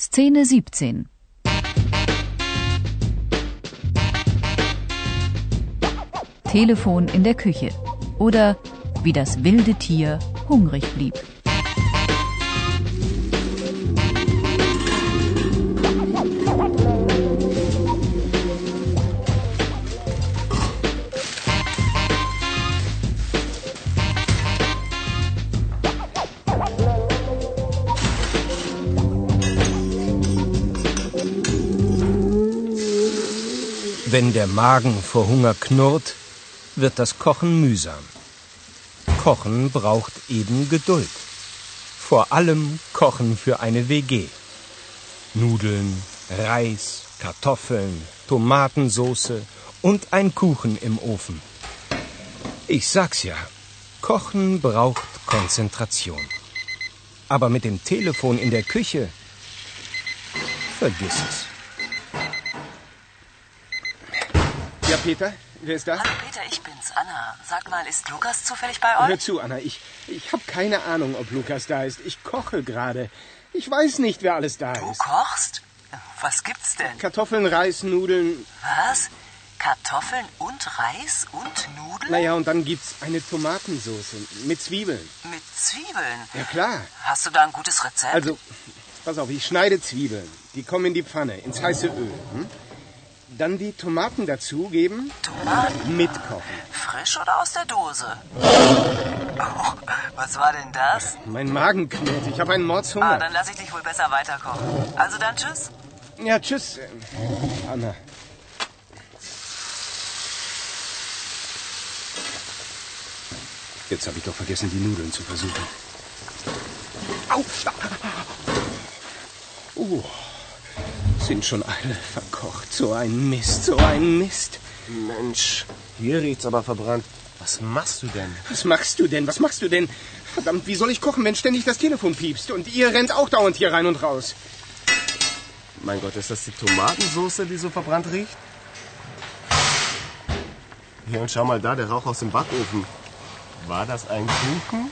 Szene 17. Telefon in der Küche oder wie das wilde Tier hungrig blieb. Wenn der Magen vor Hunger knurrt, wird das Kochen mühsam. Kochen braucht eben Geduld. Vor allem Kochen für eine WG. Nudeln, Reis, Kartoffeln, Tomatensauce und ein Kuchen im Ofen. Ich sag's ja, Kochen braucht Konzentration. Aber mit dem Telefon in der Küche, vergiss es. Ja, Peter, wer ist da? Hallo Peter, ich bin's, Anna. Sag mal, ist Lukas zufällig bei euch? Hör zu, Anna, ich habe keine Ahnung, ob Lukas da ist. Ich koche gerade. Ich weiß nicht, wer alles da Du ist. kochst? Was gibt's denn? Kartoffeln, Reis, Nudeln. Was? Kartoffeln und Reis und Nudeln? Naja, und dann gibt's eine Tomatensauce mit Zwiebeln. Mit Zwiebeln? Ja, klar. Hast du da ein gutes Rezept? Also, pass auf, ich schneide Zwiebeln. Die kommen in die Pfanne, ins heiße Öl. Dann die Tomaten dazugeben. Tomaten? Mitkochen. Frisch oder aus der Dose? Oh, was war denn das? Mein Magen knurrt. Ich habe einen Mordshunger. Dann lass ich dich wohl besser weiterkochen. Also dann tschüss. Ja, tschüss, Anna. Jetzt habe ich doch vergessen, die Nudeln zu versuchen. Au! Sind schon alle verkocht. So ein Mist, so ein Mist. Mensch, hier riecht's aber verbrannt. Was machst du denn? Was machst du denn? Was machst du denn? Verdammt, wie soll ich kochen, wenn ständig das Telefon piepst? Und ihr rennt auch dauernd hier rein und raus. Mein Gott, ist das die Tomatensauce, die so verbrannt riecht? Hier, und schau mal da, der Rauch aus dem Backofen. War das ein Kuchen?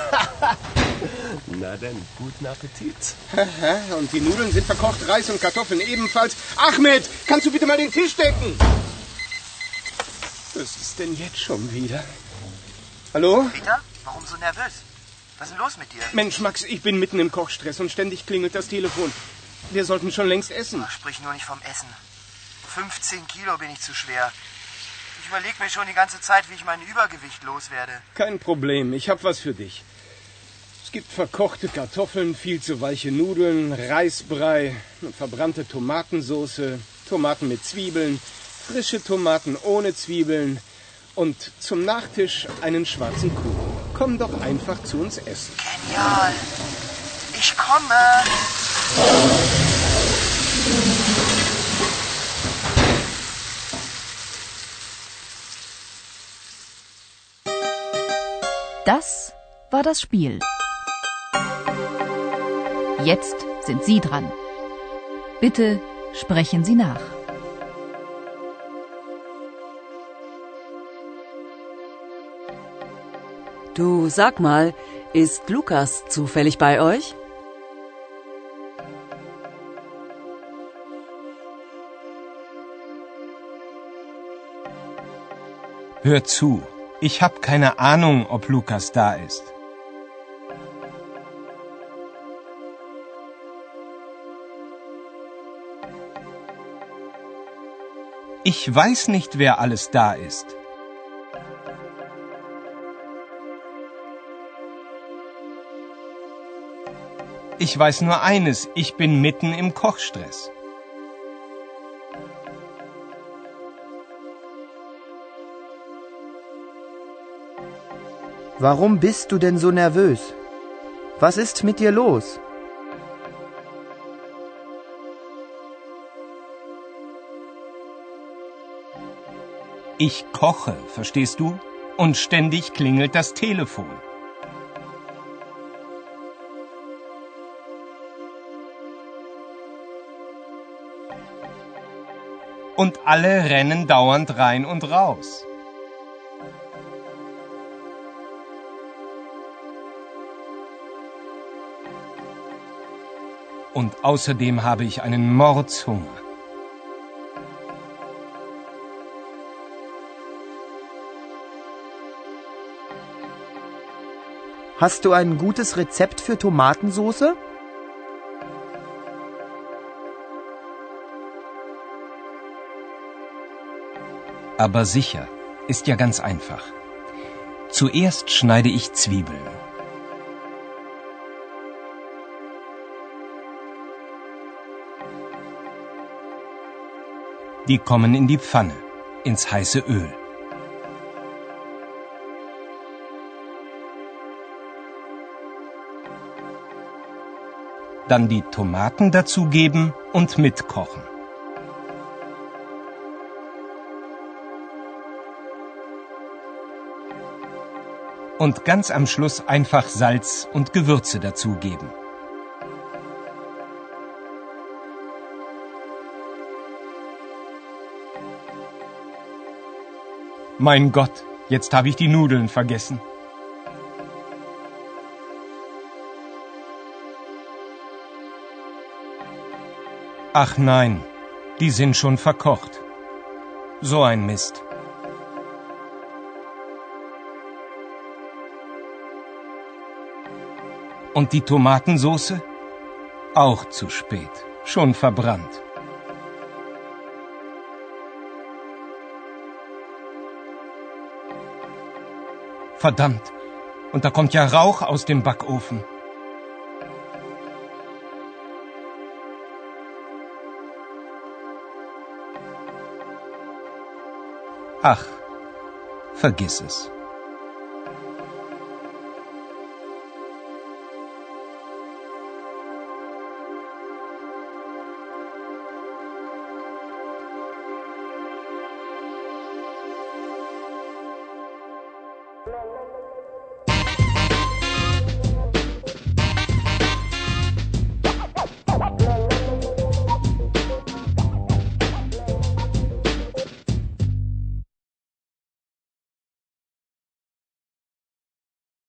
Na denn, guten Appetit. Und die Nudeln sind verkocht, Reis und Kartoffeln ebenfalls. Ahmed, kannst du bitte mal den Tisch decken? Was ist denn jetzt schon wieder? Hallo? Peter, warum so nervös? Was ist denn los mit dir? Mensch, Max, ich bin mitten im Kochstress und ständig klingelt das Telefon. Wir sollten schon längst essen. Sprich nur nicht vom Essen. 15 Kilo bin ich zu schwer. Ich überlege mir schon die ganze Zeit, wie ich mein Übergewicht loswerde. Kein Problem, ich hab was für dich. Es gibt verkochte Kartoffeln, viel zu weiche Nudeln, Reisbrei, verbrannte Tomatensauce, Tomaten mit Zwiebeln, frische Tomaten ohne Zwiebeln und zum Nachtisch einen schwarzen Kuchen. Komm doch einfach zu uns essen. Genial. Ich komme. Das war das Spiel. Jetzt sind Sie dran. Bitte sprechen Sie nach. Du, sag mal, ist Lukas zufällig bei euch? Hör zu, ich habe keine Ahnung, ob Lukas da ist. Ich weiß nicht, wer alles da ist. Ich weiß nur eines, ich bin mitten im Kochstress. Warum bist du denn so nervös? Was ist mit dir los? Ich koche, verstehst du? Und ständig klingelt das Telefon. Und alle rennen dauernd rein und raus. Und außerdem habe ich einen Mordshunger. Hast du ein gutes Rezept für Tomatensoße? Aber sicher, ist ja ganz einfach. Zuerst schneide ich Zwiebeln. Die kommen in die Pfanne, ins heiße Öl. Dann die Tomaten dazugeben und mitkochen. Und ganz am Schluss einfach Salz und Gewürze dazugeben. Mein Gott, jetzt habe ich die Nudeln vergessen. Ach nein, die sind schon verkocht. So ein Mist. Und die Tomatensoße? Auch zu spät, schon verbrannt. Verdammt, und da kommt ja Rauch aus dem Backofen. Ach, vergiss es.